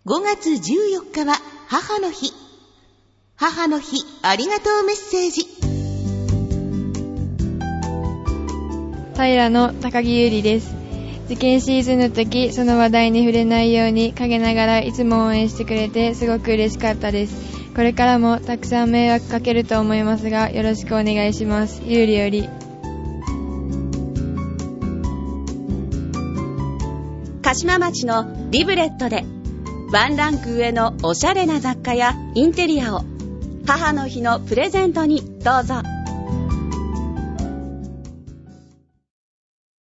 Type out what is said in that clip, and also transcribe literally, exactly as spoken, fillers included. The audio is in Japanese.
ごがつじゅうよっかは母の日。母の日ありがとうメッセージ。 平の高木優里です。受験シーズンの時、その話題に触れないように陰ながらいつも応援してくれてすごく嬉しかったです。これからもたくさん迷惑かけると思いますが、よろしくお願いします。優里より。 鹿島町のリブレットでワンランク上のおしゃれな雑貨やインテリアを母の日のプレゼントにどうぞ。